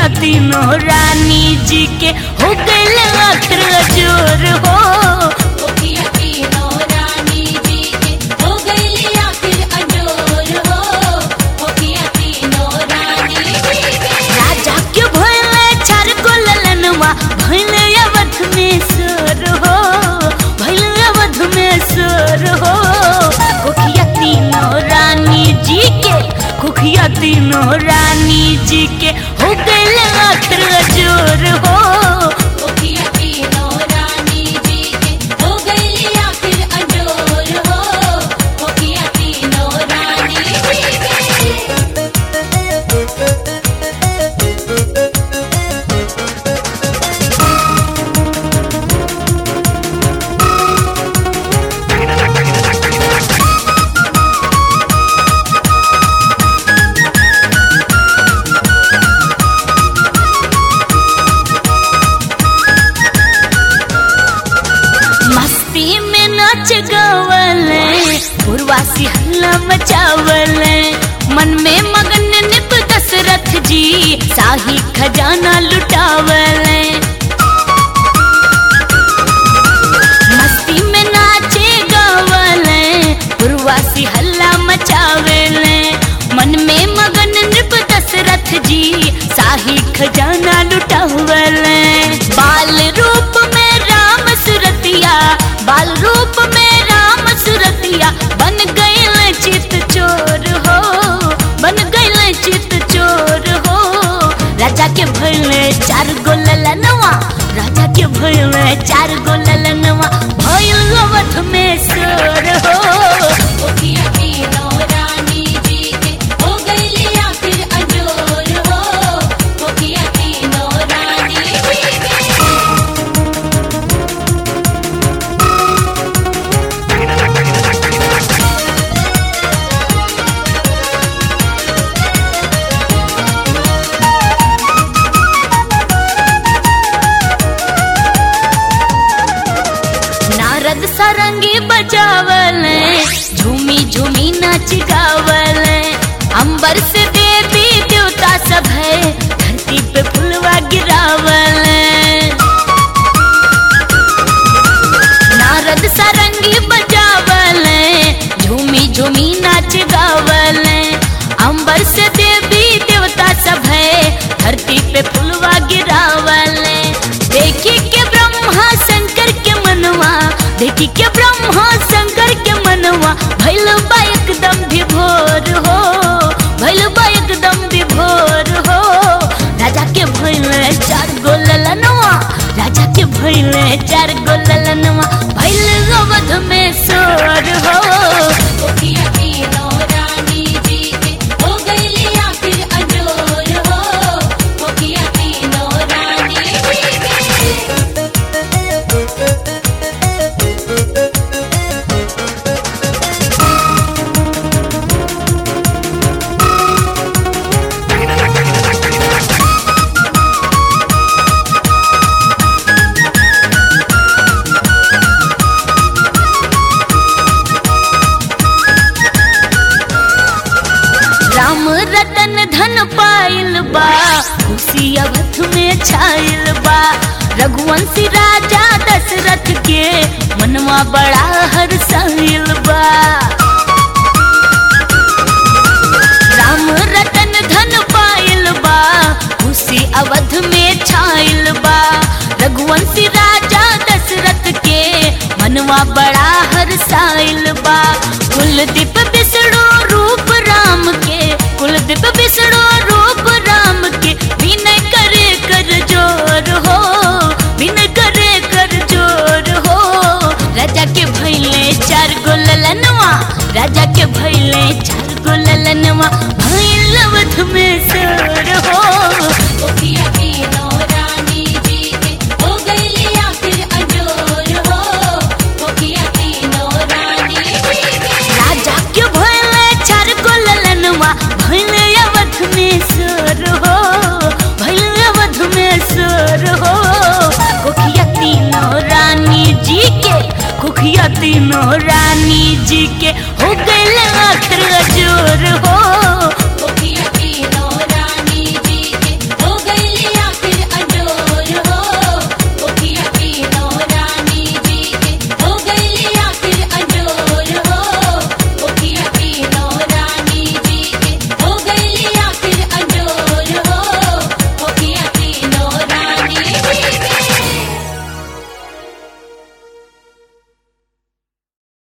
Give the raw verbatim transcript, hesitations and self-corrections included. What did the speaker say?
कोखिया तीनों रानी जी के हो गइल आखिर जोर हो। कोखिया तीनों रानी जी के हो गइल आखिर अजोर हो। कोखिया तीनों रानी जी के राजा के भइले चार गो ललनवा भइले अवध में सोर हो, भइले अवध में सोर हो। कोखिया तीनों रानी जी के कोखिया तीनों रानी जी के हो गइल आखिर जोर हो। कोखिया तीनों रानी जी के हो गइल आखिर अजोर हो। कोखिया तीनों रानी जी के मस्ती में नाच गावले पूर्वासी हल्ला मचावले, मन में मगन निप दशरथ जी शाही खजाना लुटावले। मस्ती में नाचे गावले पूर्वासी हल्ला मचावले, मन में मगन निप दशरथ जी शाही खजाना लुटावले। बाल रूप में राम सुरतिया बाल रूप में राम सुरतिया बन गइल चित चोर हो, बन गइल चित चोर हो। राजा के भइले चार गो ललनवा राजा के भइले चार गो ललनवा भइल अवध में सोर हो। कोखिया तीनों रानी जी के हो गइल आखिर अजोर हो। कोखिया तीनों रानी जी के नारद सारंगी बजावले झूमी झूमी नाच गावले, अंबर से देवी देवता सब है धरती पे फुलवा गिरावले। नारद सारंगी बजावले झूमी झूमी नाच गावले, अंबर से देवी देवता सब है धरती पे फुलवा गिरावले। देखी के ब्रह्मा शंकर के मनवा देखी के ब्रह्मा शंकर के मनवा भइल बा एकदम विभोर हो, भइल बा एकदम विभोर हो। राजा के भइले चार गो ललनवा राजा के भइले चार गो ललनवा भइल अवध में सोर हो। कोखिया तीनों रानी जी के हो गइल आखिर अजोर हो। कोखिया तीनों रानी जी के राम रतन धन पाइल बा खुशी अवध में छाइल बा। रघुवंशी राजा दशरथ के मनवा बड़ा हर्षाइल बा। राम रतन धन पाइल बा खुशी अवध में छाइल बा। रघुवंशी राजा दशरथ के मनवा बड़ा हर्षाइल बा। कुलदीप विष्णु रूप राम के कुलदीप विष्णु रूप राम के विनय करे कर जोर हो, विनय करे कर जोर हो। राजा के भइले चार गो ललनवा राजा के भइले चार गो ललनवा भइल अवध में सोर हो। कोखिया तीनों रानी जी के हो गइल आखिर अजोर हो। कोखिया तीनों रानी जी के राजा के भइले चार गो ललनवा भइले अवध में सोर हो, भइले अवध में सोर हो। कोखिया तीनों रानी जी के कोखिया तीनों रानी जी के हो गए